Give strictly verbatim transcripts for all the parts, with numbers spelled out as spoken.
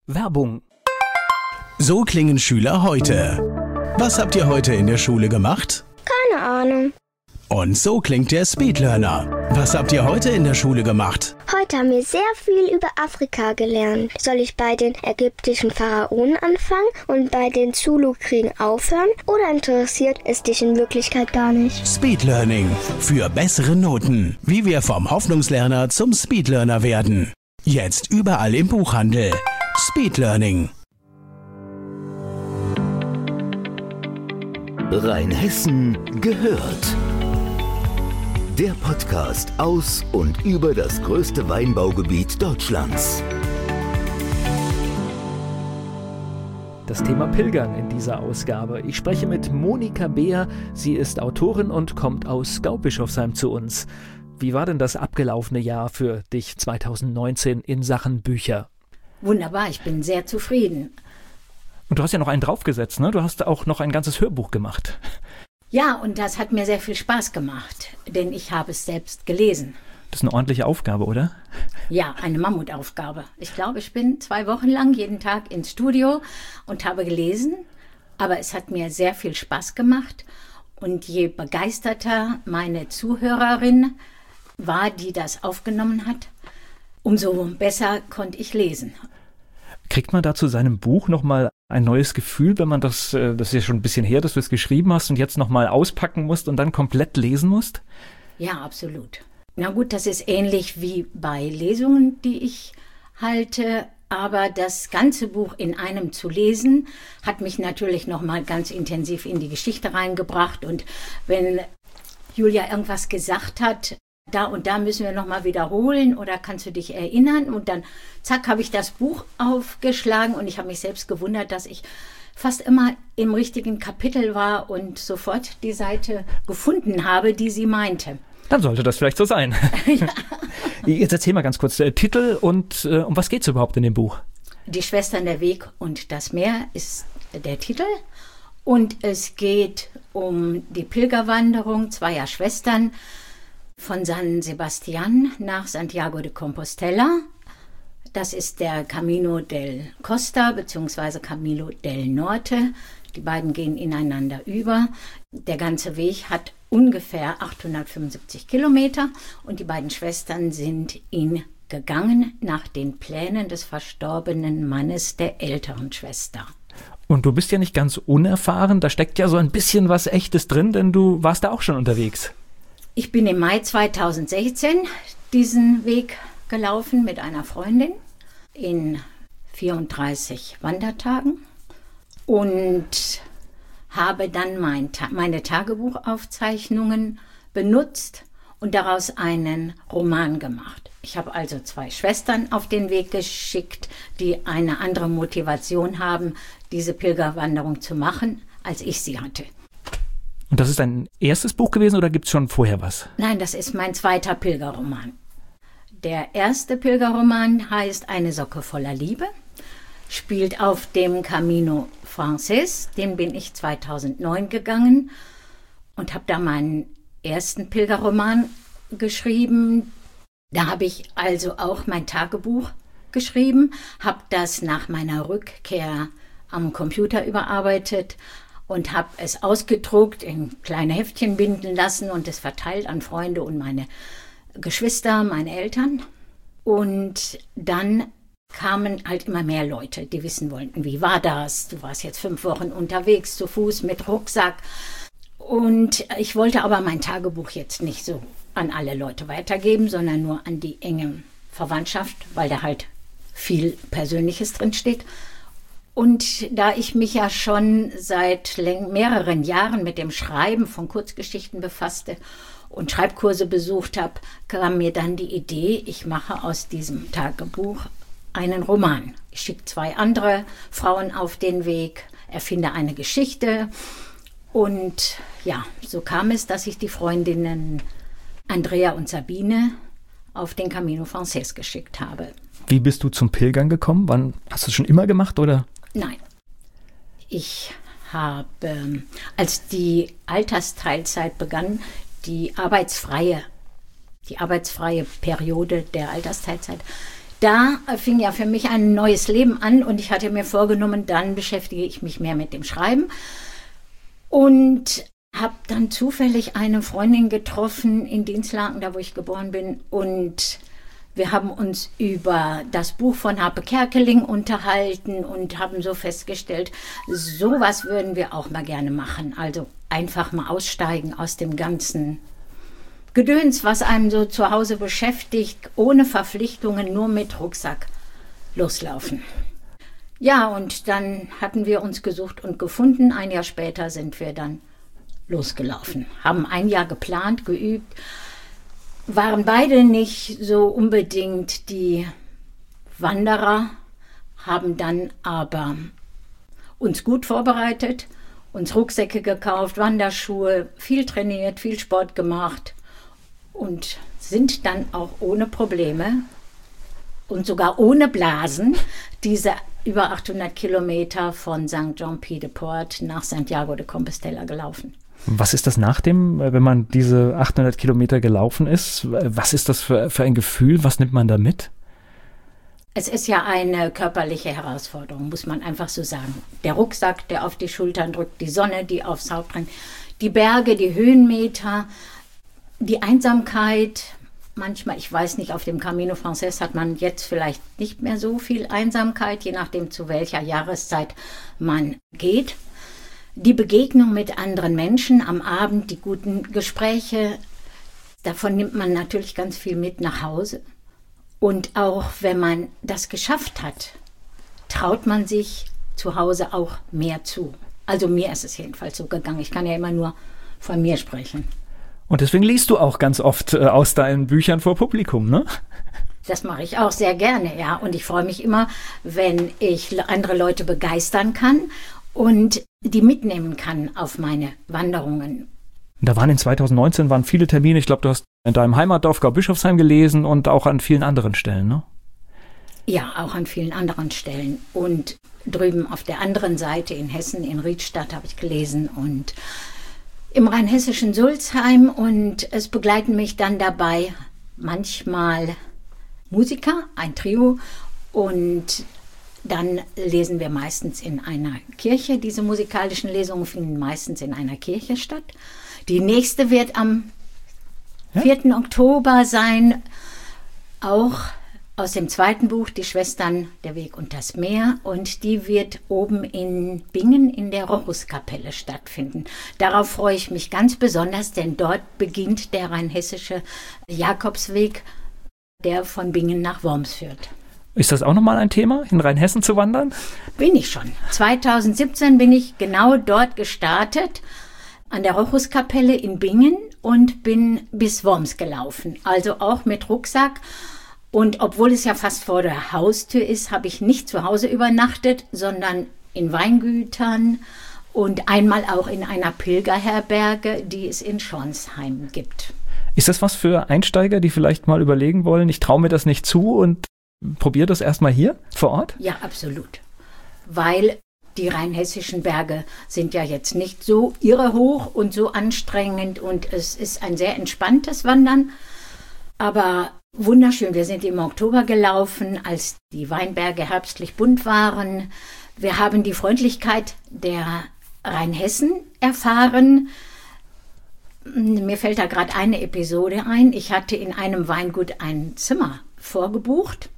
Werbung. So klingen Schüler heute. Was habt ihr heute in der Schule gemacht? Keine Ahnung. Und so klingt der Speedlearner. Was habt ihr heute in der Schule gemacht? Heute haben wir sehr viel über Afrika gelernt. Soll ich bei den ägyptischen Pharaonen anfangen und bei den Zulu-Kriegen aufhören? Oder interessiert es dich in Wirklichkeit gar nicht? Speedlearning. Für bessere Noten. Wie wir vom Hoffnungslerner zum Speedlearner werden. Jetzt überall im Buchhandel. Speedlearning. Rheinhessen gehört. Der Podcast aus und über das größte Weinbaugebiet Deutschlands. Das Thema Pilgern in dieser Ausgabe. Ich spreche mit Monika Beer. Sie ist Autorin und kommt aus Gaubischofsheim zu uns. Wie war denn das abgelaufene Jahr für dich zwanzig neunzehn in Sachen Bücher? Wunderbar, ich bin sehr zufrieden. Und du hast ja noch einen draufgesetzt, ne? Du hast auch noch ein ganzes Hörbuch gemacht. Ja, und das hat mir sehr viel Spaß gemacht, denn ich habe es selbst gelesen. Das ist eine ordentliche Aufgabe, oder? Ja, eine Mammutaufgabe. Ich glaube, ich bin zwei Wochen lang jeden Tag ins Studio und habe gelesen, aber es hat mir sehr viel Spaß gemacht. Und je begeisterter meine Zuhörerin war, die das aufgenommen hat, umso besser konnte ich lesen. Kriegt man da zu seinem Buch nochmal ein neues Gefühl, wenn man das, das ist ja schon ein bisschen her, dass du es geschrieben hast und jetzt nochmal auspacken musst und dann komplett lesen musst? Ja, absolut. Na gut, das ist ähnlich wie bei Lesungen, die ich halte, aber das ganze Buch in einem zu lesen, hat mich natürlich nochmal ganz intensiv in die Geschichte reingebracht. Und wenn Julia irgendwas gesagt hat, da und da müssen wir nochmal wiederholen oder kannst du dich erinnern? Und dann, zack, habe ich das Buch aufgeschlagen und ich habe mich selbst gewundert, dass ich fast immer im richtigen Kapitel war und sofort die Seite gefunden habe, die sie meinte. Dann sollte das vielleicht so sein. Ja. Jetzt erzähl mal ganz kurz, der Titel und äh, um was geht es überhaupt in dem Buch? Die Schwestern, der Weg und das Meer ist der Titel. Und es geht um die Pilgerwanderung zweier Schwestern von San Sebastian nach Santiago de Compostela. Das ist der Camino del Costa bzw. Camino del Norte. Die beiden gehen ineinander über. Der ganze Weg hat ungefähr achthundertfünfundsiebzig Kilometer und die beiden Schwestern sind ihn gegangen nach den Plänen des verstorbenen Mannes der älteren Schwester. Und du bist ja nicht ganz unerfahren, da steckt ja so ein bisschen was Echtes drin, denn du warst da auch schon unterwegs. Ich bin im Mai zweitausendsechzehn diesen Weg gelaufen mit einer Freundin in vierunddreißig Wandertagen und habe dann mein, meine Tagebuchaufzeichnungen benutzt und daraus einen Roman gemacht. Ich habe also zwei Schwestern auf den Weg geschickt, die eine andere Motivation haben, diese Pilgerwanderung zu machen, als ich sie hatte. Und das ist dein erstes Buch gewesen oder gibt es schon vorher was? Nein, das ist mein zweiter Pilgerroman. Der erste Pilgerroman heißt Eine Socke voller Liebe, spielt auf dem Camino Frances, den bin ich zweitausendneun gegangen und habe da meinen ersten Pilgerroman geschrieben. Da habe ich also auch mein Tagebuch geschrieben, habe das nach meiner Rückkehr am Computer überarbeitet und habe es ausgedruckt, in kleine Heftchen binden lassen und es verteilt an Freunde und meine Geschwister, meine Eltern. Und dann kamen halt immer mehr Leute, die wissen wollten, wie war das? Du warst jetzt fünf Wochen unterwegs, zu Fuß, mit Rucksack. Und ich wollte aber mein Tagebuch jetzt nicht so an alle Leute weitergeben, sondern nur an die enge Verwandtschaft, weil da halt viel Persönliches drinsteht. Und da ich mich ja schon seit mehreren Jahren mit dem Schreiben von Kurzgeschichten befasste und Schreibkurse besucht habe, kam mir dann die Idee, ich mache aus diesem Tagebuch einen Roman. Ich schicke zwei andere Frauen auf den Weg, erfinde eine Geschichte. Und ja, so kam es, dass ich die Freundinnen Andrea und Sabine auf den Camino Frances geschickt habe. Wie bist du zum Pilgern gekommen? Wann, hast du es schon immer gemacht, oder? Nein. Ich habe, als die Altersteilzeit begann, die arbeitsfreie, die arbeitsfreie Periode der Altersteilzeit, da fing ja für mich ein neues Leben an und ich hatte mir vorgenommen, dann beschäftige ich mich mehr mit dem Schreiben. Und habe dann zufällig eine Freundin getroffen in Dinslaken, da wo ich geboren bin. Und wir haben uns über das Buch von Harpe Kerkeling unterhalten und haben so festgestellt, sowas würden wir auch mal gerne machen. Also einfach mal aussteigen aus dem ganzen Gedöns, was einem so zu Hause beschäftigt, ohne Verpflichtungen, nur mit Rucksack loslaufen. Ja, und dann hatten wir uns gesucht und gefunden. Ein Jahr später sind wir dann losgelaufen, haben ein Jahr geplant, geübt, waren beide nicht so unbedingt die Wanderer, haben dann aber uns gut vorbereitet, uns Rucksäcke gekauft, Wanderschuhe, viel trainiert, viel Sport gemacht und sind dann auch ohne Probleme und sogar ohne Blasen diese über achthundert Kilometer von Sankt Jean-Pied-de-Port nach Santiago de Compostela gelaufen. Was ist das nach dem, wenn man diese achthundert Kilometer gelaufen ist? Was ist das für, für ein Gefühl? Was nimmt man da mit? Es ist ja eine körperliche Herausforderung, muss man einfach so sagen. Der Rucksack, der auf die Schultern drückt, die Sonne, die aufs Haupt drängt, die Berge, die Höhenmeter, die Einsamkeit. Manchmal, ich weiß nicht, auf dem Camino Frances hat man jetzt vielleicht nicht mehr so viel Einsamkeit, je nachdem zu welcher Jahreszeit man geht. Die Begegnung mit anderen Menschen am Abend, die guten Gespräche, davon nimmt man natürlich ganz viel mit nach Hause. Und auch wenn man das geschafft hat, traut man sich zu Hause auch mehr zu. Also mir ist es jedenfalls so gegangen. Ich kann ja immer nur von mir sprechen. Und deswegen liest du auch ganz oft äh, aus deinen Büchern vor Publikum, ne? Das mache ich auch sehr gerne, ja. Und ich freue mich immer, wenn ich andere Leute begeistern kann und die mitnehmen kann auf meine Wanderungen. Da waren in zwanzig neunzehn waren viele Termine. Ich glaube, du hast in deinem Heimatdorf Gaubischofsheim gelesen und auch an vielen anderen Stellen, ne? Ja, auch an vielen anderen Stellen. Und drüben auf der anderen Seite in Hessen, in Riedstadt, habe ich gelesen und im rheinhessischen Sulzheim. Und es begleiten mich dann dabei manchmal Musiker, ein Trio, und dann lesen wir meistens in einer Kirche. Diese musikalischen Lesungen finden meistens in einer Kirche statt. Die nächste wird am ja? vierten Oktober sein, auch aus dem zweiten Buch, Die Schwestern, der Weg und das Meer. Und die wird oben in Bingen in der Rochuskapelle stattfinden. Darauf freue ich mich ganz besonders, denn dort beginnt der rheinhessische Jakobsweg, der von Bingen nach Worms führt. Ist das auch nochmal ein Thema, in Rheinhessen zu wandern? Bin ich schon. zwanzig siebzehn bin ich genau dort gestartet, an der Rochuskapelle in Bingen, und bin bis Worms gelaufen. Also auch mit Rucksack. Und obwohl es ja fast vor der Haustür ist, habe ich nicht zu Hause übernachtet, sondern in Weingütern und einmal auch in einer Pilgerherberge, die es in Schornsheim gibt. Ist das was für Einsteiger, die vielleicht mal überlegen wollen, ich traue mir das nicht zu und probiere das erstmal hier vor Ort? Ja, absolut. Weil die rheinhessischen Berge sind ja jetzt nicht so irre hoch und so anstrengend und es ist ein sehr entspanntes Wandern, aber wunderschön. Wir sind im Oktober gelaufen, als die Weinberge herbstlich bunt waren. Wir haben die Freundlichkeit der Rheinhessen erfahren. Mir fällt da gerade eine Episode ein. Ich hatte in einem Weingut ein Zimmer vorgebucht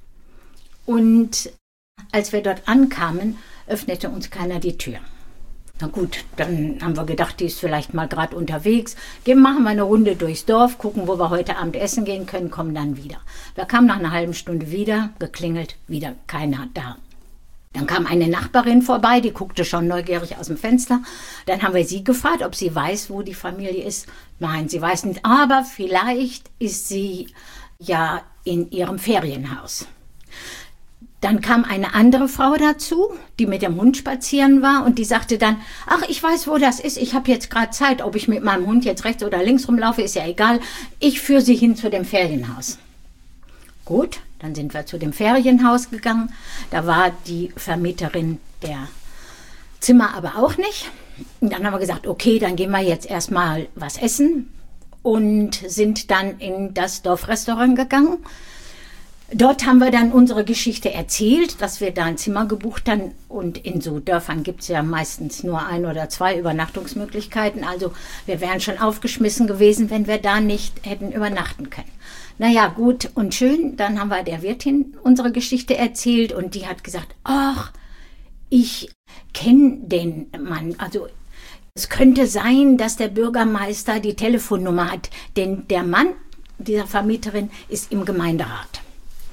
und als wir dort ankamen, öffnete uns keiner die Tür. Na gut, dann haben wir gedacht, die ist vielleicht mal gerade unterwegs. Gehen, machen wir eine Runde durchs Dorf, gucken, wo wir heute Abend essen gehen können, kommen dann wieder. Wir kamen nach einer halben Stunde wieder, geklingelt, wieder keiner da. Dann kam eine Nachbarin vorbei, die guckte schon neugierig aus dem Fenster. Dann haben wir sie gefragt, ob sie weiß, wo die Familie ist. Nein, sie weiß nicht, aber vielleicht ist sie ja in ihrem Ferienhaus. Dann kam eine andere Frau dazu, die mit dem Hund spazieren war, und die sagte dann, ach, ich weiß, wo das ist, ich habe jetzt gerade Zeit, ob ich mit meinem Hund jetzt rechts oder links rumlaufe, ist ja egal, ich führe sie hin zu dem Ferienhaus. Gut, dann sind wir zu dem Ferienhaus gegangen, da war die Vermieterin der Zimmer aber auch nicht. Und dann haben wir gesagt, okay, dann gehen wir jetzt erstmal was essen und sind dann in das Dorfrestaurant gegangen. Dort haben wir dann unsere Geschichte erzählt, dass wir da ein Zimmer gebucht haben. Und in so Dörfern gibt es ja meistens nur ein oder zwei Übernachtungsmöglichkeiten. Also wir wären schon aufgeschmissen gewesen, wenn wir da nicht hätten übernachten können. Naja, gut und schön. Dann haben wir der Wirtin unsere Geschichte erzählt und die hat gesagt, ach, ich kenne den Mann. Also es könnte sein, dass der Bürgermeister die Telefonnummer hat, denn der Mann dieser Vermieterin ist im Gemeinderat.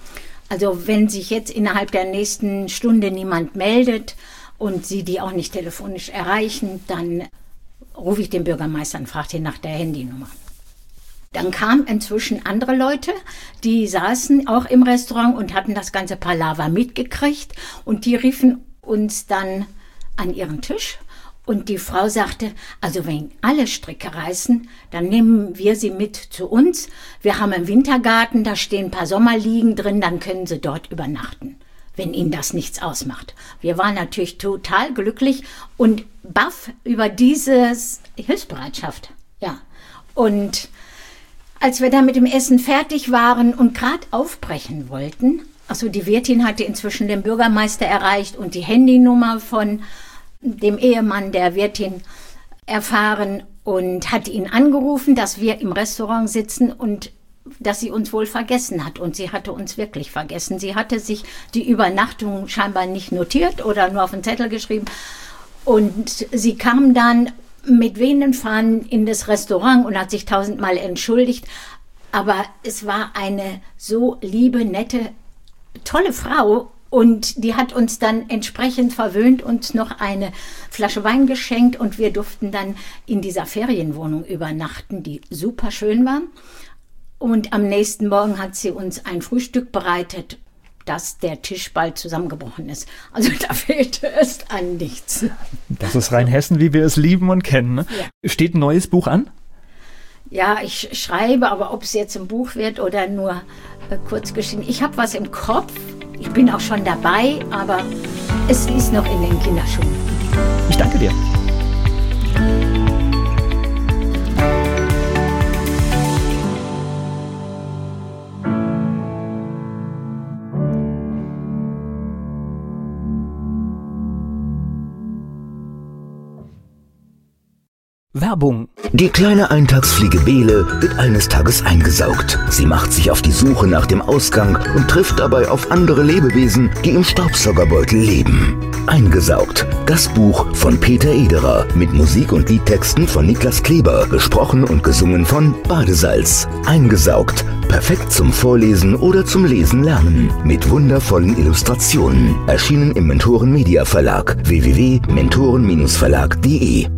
Also wenn sich jetzt innerhalb der nächsten Stunde niemand meldet und Sie die auch nicht telefonisch erreichen, dann rufe ich den Bürgermeister und frage ihn nach der Handynummer. Dann kamen inzwischen andere Leute, die saßen auch im Restaurant und hatten das ganze Palaver mitgekriegt und die riefen uns dann an ihren Tisch. Und die Frau sagte, also wenn alle Stricke reißen, dann nehmen wir sie mit zu uns. Wir haben einen Wintergarten, da stehen ein paar Sommerliegen drin, dann können sie dort übernachten, wenn ihnen das nichts ausmacht. Wir waren natürlich total glücklich und baff über diese Hilfsbereitschaft. Ja. Und als wir dann mit dem Essen fertig waren und gerade aufbrechen wollten, also die Wirtin hatte inzwischen den Bürgermeister erreicht und die Handynummer von dem Ehemann der Wirtin erfahren und hat ihn angerufen, dass wir im Restaurant sitzen und dass sie uns wohl vergessen hat. Und sie hatte uns wirklich vergessen. Sie hatte sich die Übernachtung scheinbar nicht notiert oder nur auf den Zettel geschrieben. Und sie kam dann mit wehenden Fahnen in das Restaurant und hat sich tausendmal entschuldigt. Aber es war eine so liebe, nette, tolle Frau. Und die hat uns dann entsprechend verwöhnt, uns noch eine Flasche Wein geschenkt und wir durften dann in dieser Ferienwohnung übernachten, die super schön war. Und am nächsten Morgen hat sie uns ein Frühstück bereitet, dass der Tisch bald zusammengebrochen ist. Also da fehlte es an nichts. Das ist Rheinhessen, wie wir es lieben und kennen. Ne? Ja. Steht ein neues Buch an? Ja, ich schreibe, aber ob es jetzt ein Buch wird oder nur äh, Kurzgeschichten. Ich habe was im Kopf. Ich bin auch schon dabei, aber es ist noch in den Kinderschuhen. Ich danke dir. Werbung. Die kleine Eintagsfliege Bele wird eines Tages eingesaugt. Sie macht sich auf die Suche nach dem Ausgang und trifft dabei auf andere Lebewesen, die im Staubsaugerbeutel leben. Eingesaugt. Das Buch von Peter Ederer mit Musik und Liedtexten von Niklas Kleber, gesprochen und gesungen von Badesalz. Eingesaugt. Perfekt zum Vorlesen oder zum Lesen lernen. Mit wundervollen Illustrationen. Erschienen im Mentoren Media Verlag. w w w punkt mentoren Bindestrich verlag punkt de